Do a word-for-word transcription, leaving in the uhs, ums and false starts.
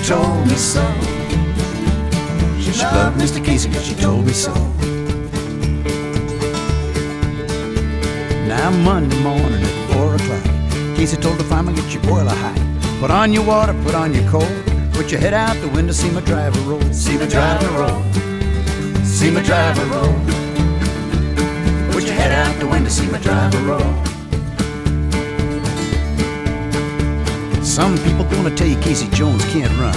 told me so. She loved Mister Casey cause she told me so. Now Monday morning at four o'clock, Casey told the fireman, get your boiler hot. Put on your water, put on your coal. Put your head out the window, see my driver roll. See my driver roll. See my driver roll. Put your head out the window, see my driver roll. Some people gonna tell you Casey Jones can't run.